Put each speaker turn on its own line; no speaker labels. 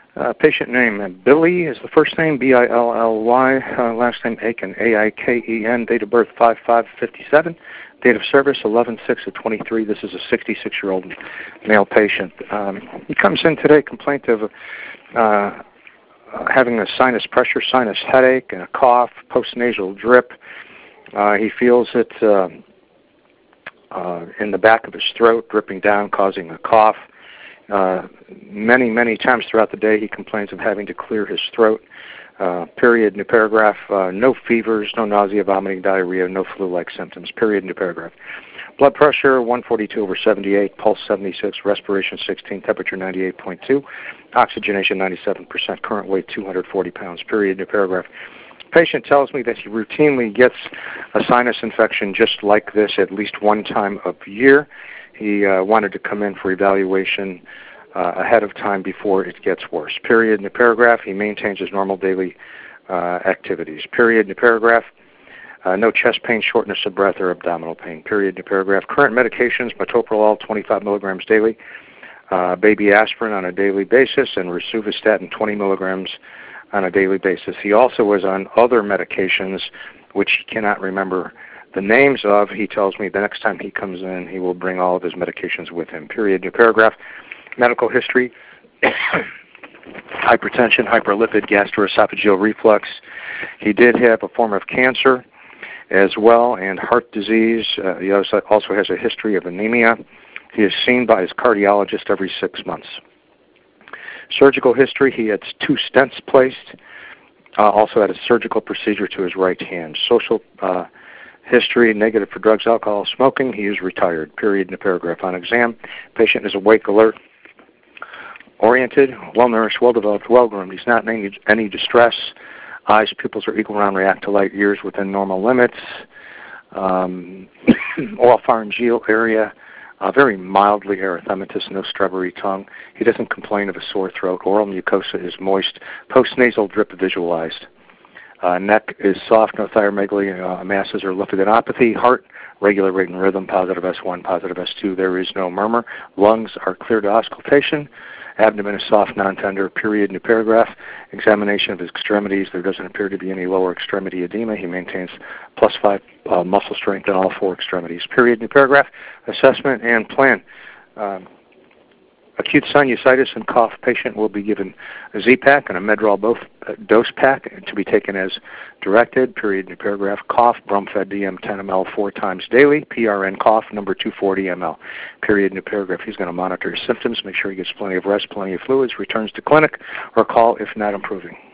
Patient name, Billy is the first name, B-I-L-L-Y, last name Aiken, A-I-K-E-N, date of birth 5/5/57, date of service 11/6/23. This is a 66-year-old male patient. He comes in today, complaint of having a sinus pressure, sinus headache, and a cough, postnasal drip. He feels it in the back of his throat, dripping down, causing a cough. Many times throughout the day he complains of having to clear his throat. Period, new paragraph. No fevers, no nausea, vomiting, diarrhea, no flu-like symptoms. Period, new paragraph. Blood pressure 142/78, pulse 76, respiration 16, temperature 98.2, oxygenation 97%, current weight 240 pounds. Period, new paragraph. Patient tells me that he routinely gets a sinus infection just like this at least one time a year. He wanted to come in for evaluation ahead of time before it gets worse. Period, new paragraph. He maintains his normal daily activities. Period, new paragraph. No chest pain, shortness of breath, or abdominal pain. Period, new paragraph. Current medications, metoprolol 25 milligrams daily, baby aspirin on a daily basis, and rosuvastatin 20 milligrams on a daily basis. He also was on other medications which he cannot remember the names of. He tells me the next time he comes in, he will bring all of his medications with him. Period, new paragraph. Medical history, hypertension, hyperlipid, gastroesophageal reflux. He did have a form of cancer as well, and heart disease. He also has a history of anemia. He is seen by his cardiologist every 6 months. Surgical history, he had 2 stents placed. Also had a surgical procedure to his right hand. Social history, negative for drugs, alcohol, smoking. He is retired. Period in the paragraph. On exam, patient is awake, alert, oriented, well-nourished, well-developed, well-groomed. He's not in any distress. Eyes, pupils are equal, round, react to light, ears within normal limits. Oropharyngeal area, very mildly erythematous, no strawberry tongue. He doesn't complain of a sore throat. Oral mucosa is moist. Postnasal drip visualized. Neck is soft, no thyromegaly, masses or lymphadenopathy. Heart, regular rate and rhythm, positive S1, positive S2. There is no murmur. Lungs are clear to auscultation. Abdomen is soft, non-tender. Period, new paragraph. Examination of his extremities. There doesn't appear to be any lower extremity edema. He maintains +5 muscle strength in all 4 extremities. Period, new paragraph. Assessment and plan. Acute sinusitis and cough patient will be given a Z-Pak and a Medrol both dose pack to be taken as directed. Period, new paragraph. Cough, Bromfed DM 10 ml 4 times daily. PRN cough, number 240 ml. Period, new paragraph. He's going to monitor his symptoms, make sure he gets plenty of rest, plenty of fluids, returns to clinic, or call if not improving.